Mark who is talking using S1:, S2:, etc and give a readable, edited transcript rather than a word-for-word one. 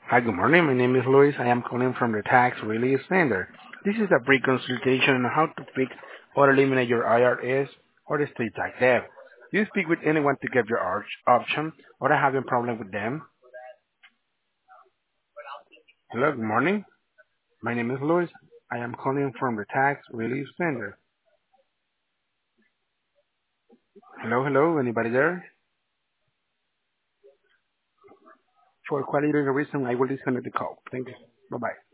S1: Hi, good morning. My name is Luis. I am calling from the Tax Relief Center. This is a pre-consultation on how to fix or eliminate your IRS or estate tax debt. Do you speak with anyone to get your option or are having problem with them? Hello, good morning. My name is Luis. I am calling from the Tax Relief Center. Hello, anybody there? For quality reason, I will disconnect the call. Thank you. Bye-bye.